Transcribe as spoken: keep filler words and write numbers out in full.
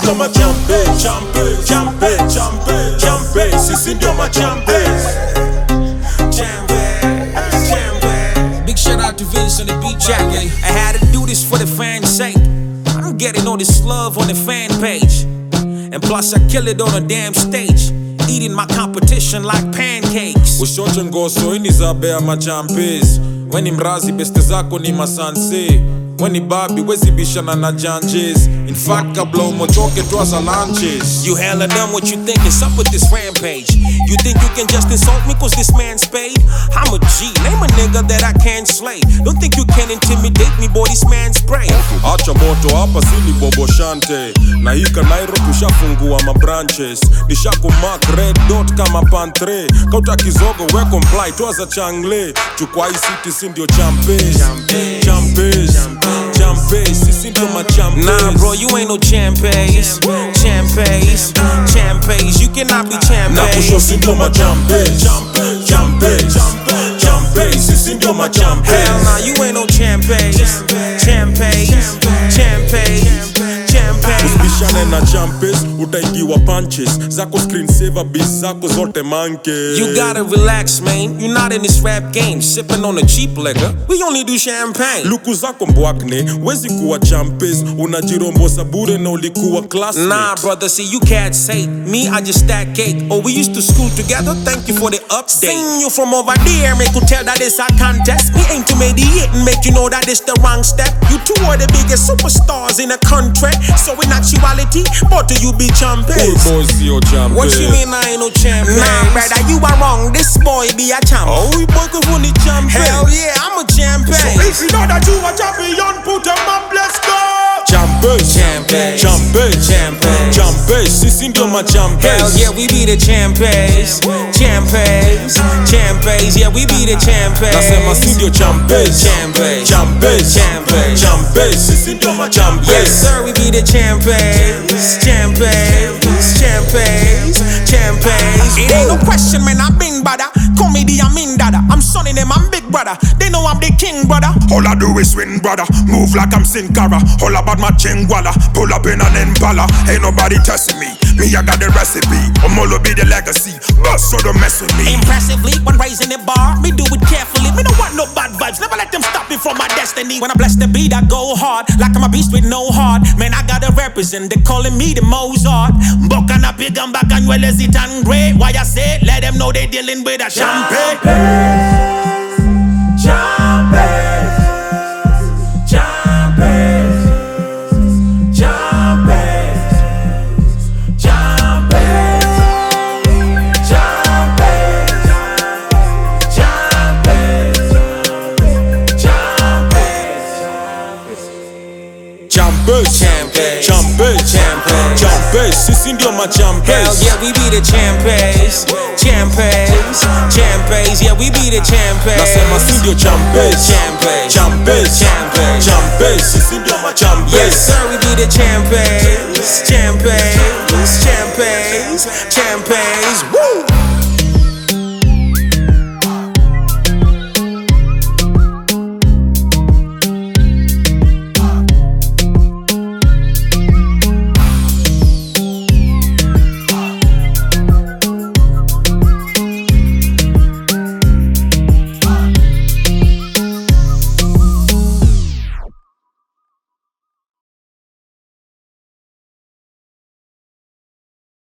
ndio machampions, champions, champions, champions, champions. Sisi ndio machampions. Big shout out to Vince on the beat jacket. I had to do this for the fans' sake. I'm getting all this love on the fan page, and plus I kill it on a damn stage, eating my competition like pancakes. Ushoche ngoso ini zabea machampions. Weni mrazi beste zako ni masanse. Weni babi wezi bishana na janjes. In fact kabla umochoke twaza lunches. You hella done what you think is up with this rampage. You think you can just insult me cause this man's paid? I'm a G, name a nigga that I can't slay. Don't think you can intimidate me, boy, this man's prey. Acha moto hapa sili bobo shante. Na hika Nairo tushafungua mabranches. Nishaku mark red dot kama pantre. Kauta kizogo we comply twaza changle. Chukwa hii city si ndio champes. Champes, champes, sisi ndio machampes. Nah bro, you ain't no champes. Champes, champes, you cannot be champes. Na kusho si ndio machampes. Champes, champes, sisi ndio machampes. Hell nah, you ain't no champes. Champes, champes, champes. Usibishane na champes, utaigiwa punches. Zako screensaver biz zako zote manke. You gotta relax man, you're not in this rap game. Sipping on a cheap liquor, we only do champagne. Luku zako mbwakne, wezi kuwa champes. Unajirombosa bure na ulikuwa classmate. Nah brother, see you cats hate me, I just stack cake. Oh, we used to school together, thank you for the update. Seeing you from over there, make you tell that it's a contest. We aim to mediate and make you know that it's the wrong step. You two are the biggest superstars in the country. So in actuality, both of you be champions. Cool boys, yo champes. What you mean I ain't no champion? Nah brother, you are wrong, this boy be a champ. Oh, we both of only champion. Hell yeah, I'm a champion. So if you know that you a champion, put them up, let's go. Champes, Champes, champes, champes, champes, sisi ndio machampes. hell yeah, we be the champes. Champes, champes, yeah, we be the champes. Nasema si ndio champes. Champes, Champes, champes, champes, sisi ndio machampes. yes sir, we be the champes. Champes, champes, champes. It ain't no question man, I been brother. Comedy I'm in dada, I'm sonning them, I'm big brother. They know I'm the king brother. All I do is win, brother. Move like I'm Sin Cara. All about my chingwala. Pull up in an Impala. Ain't nobody testing me. Me, I got the recipe. Omolo be the legacy. Bust, so don't mess with me. Impressively, when raising the bar, me do it carefully. Me don't want no bad vibes, never let them stop me from my destiny. When I bless the beat, I go hard, like I'm a beast with no heart. Man, I gotta represent, they calling me the Mozart. Boca na pigam back and well as it and great. Why I say, let them know they dealing with a champagne. Champes, champes, champes, champes, champes, champes, champes, champes, champes, champes, champes, sisi ndio machampes. Hell yeah, we be the champes. Champes, champes, yeah, we be the champes. Nasema si ndio champes. Champes, Champes, champes, champes, sisi ndio machampes. yes sir, we be the champes. Champes, champes, champes.